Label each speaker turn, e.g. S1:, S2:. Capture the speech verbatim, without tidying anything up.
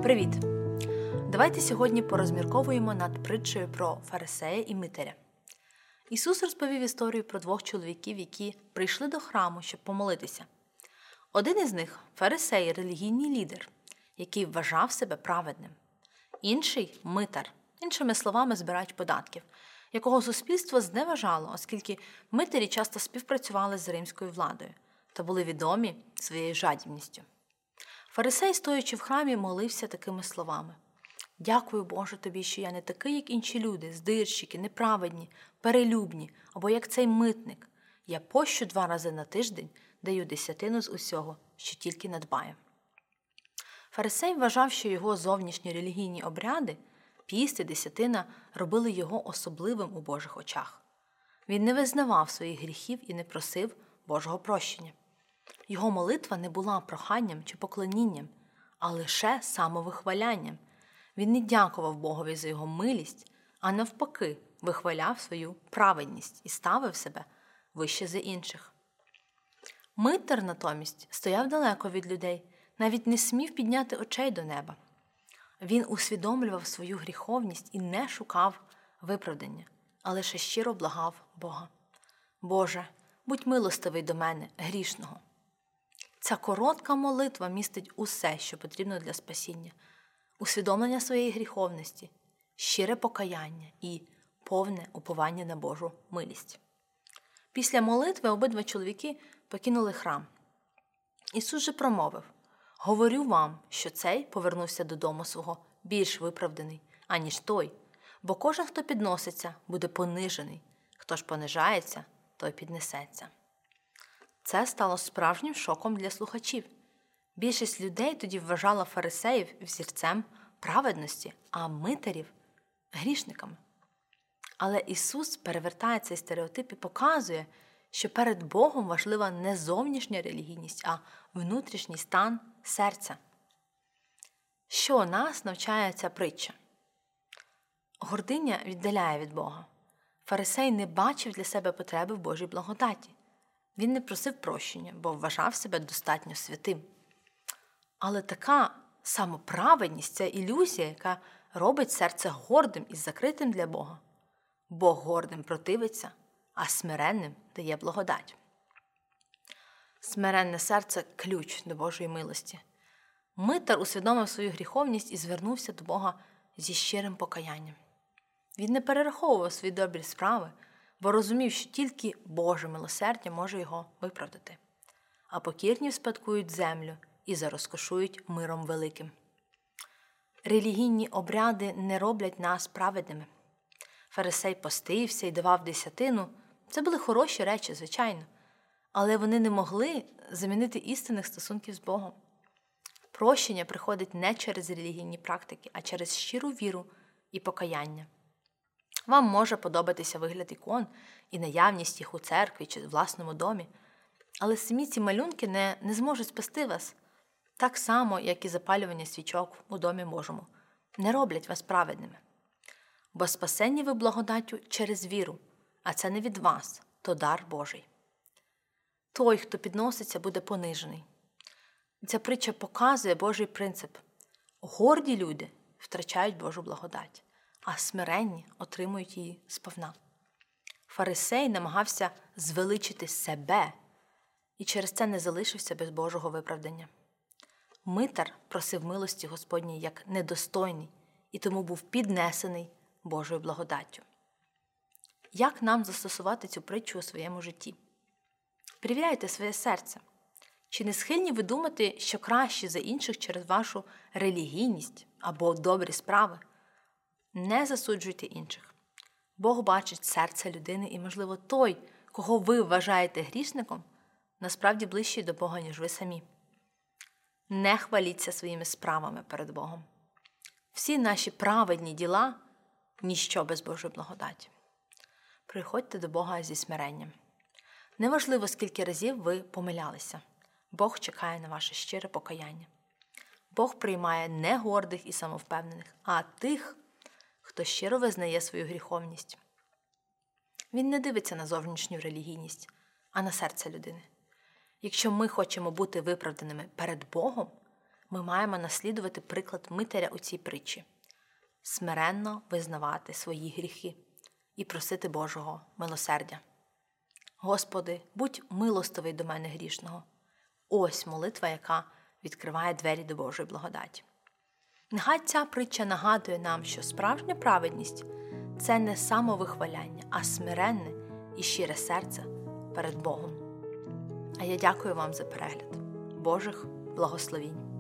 S1: Привіт! Давайте сьогодні порозмірковуємо над притчею про фарисея і митаря. Ісус розповів історію про двох чоловіків, які прийшли до храму, щоб помолитися. Один із них – фарисей, релігійний лідер, який вважав себе праведним. Інший – митар, іншими словами, збирач податків, якого суспільство зневажало, оскільки митарі часто співпрацювали з римською владою та були відомі своєю жадібністю. Фарисей, стоячи в храмі, молився такими словами: «Дякую, Боже, тобі, що я не такий, як інші люди, здирщики, неправедні, перелюбні, або як цей митник. Я пощу два рази на тиждень, даю десятину з усього, що тільки надбаю». Фарисей вважав, що його зовнішні релігійні обряди, піст і десятина, робили його особливим у Божих очах. Він не визнавав своїх гріхів і не просив Божого прощення. Його молитва не була проханням чи поклонінням, а лише самовихвалянням. Він не дякував Богові за його милість, а навпаки вихваляв свою праведність і ставив себе вище за інших. Митар, натомість, стояв далеко від людей, навіть не смів підняти очей до неба. Він усвідомлював свою гріховність і не шукав виправдання, а лише щиро благав Бога: «Боже, будь милостивий до мене, грішного». Ця коротка молитва містить усе, що потрібно для спасіння: усвідомлення своєї гріховності, щире покаяння і повне уповання на Божу милість. Після молитви обидва чоловіки покинули храм. Ісус же промовив: «Говорю вам, що цей повернувся додому свого більш виправданий, аніж той, бо кожен, хто підноситься, буде понижений, хто ж понижається, той піднесеться». Це стало справжнім шоком для слухачів. Більшість людей тоді вважала фарисеїв взірцем праведності, а митарів – грішниками. Але Ісус перевертає цей стереотип і показує, що перед Богом важлива не зовнішня релігійність, а внутрішній стан серця. Що нас навчає ця притча? Гординя віддаляє від Бога. Фарисей не бачив для себе потреби в Божій благодаті. Він не просив прощення, бо вважав себе достатньо святим. Але така самоправедність – це ілюзія, яка робить серце гордим і закритим для Бога. Бог гордим противиться, а смиренним дає благодать. Смиренне серце – ключ до Божої милості. Митар усвідомив свою гріховність і звернувся до Бога зі щирим покаянням. Він не перераховував свої добрі справи, бо розумів, що тільки Боже милосердя може його виправдати. А покірні вспадкують землю і зарозкошують миром великим. Релігійні обряди не роблять нас праведними. Фарисей постився і давав десятину. Це були хороші речі, звичайно. Але вони не могли замінити істинних стосунків з Богом. Прощення приходить не через релігійні практики, а через щиру віру і покаяння. Вам може подобатися вигляд ікон і наявність їх у церкві чи в власному домі, але самі ці малюнки не, не зможуть спасти вас. Так само, як і запалювання свічок у домі Божому, не роблять вас праведними. Бо спасені ви благодаттю через віру, а це не від вас, то дар Божий. Той, хто підноситься, буде понижений. Ця притча показує Божий принцип. Горді люди втрачають Божу благодать, а смиренні отримують її сповна. Фарисей намагався звеличити себе і через це не залишився без Божого виправдання. Митар просив милості Господній як недостойний і тому був піднесений Божою благодаттю. Як нам застосувати цю притчу у своєму житті? Перевіряйте своє серце. Чи не схильні ви думати, що краще за інших через вашу релігійність або добрі справи? Не засуджуйте інших. Бог бачить серце людини і, можливо, той, кого ви вважаєте грішником, насправді ближчий до Бога, ніж ви самі. Не хваліться своїми справами перед Богом. Всі наші праведні діла – ніщо без Божої благодаті. Приходьте до Бога зі смиренням. Неважливо, скільки разів ви помилялися. Бог чекає на ваше щире покаяння. Бог приймає не гордих і самовпевнених, а тих, хто щиро визнає свою гріховність. Він не дивиться на зовнішню релігійність, а на серце людини. Якщо ми хочемо бути виправданими перед Богом, ми маємо наслідувати приклад Митаря у цій притчі – смиренно визнавати свої гріхи і просити Божого милосердя. Господи, будь милостивий до мене грішного. Ось молитва, яка відкриває двері до Божої благодаті. Нехай ця притча нагадує нам, що справжня праведність – це не самовихваляння, а смиренне і щире серце перед Богом. А я дякую вам за перегляд. Божих благословінь!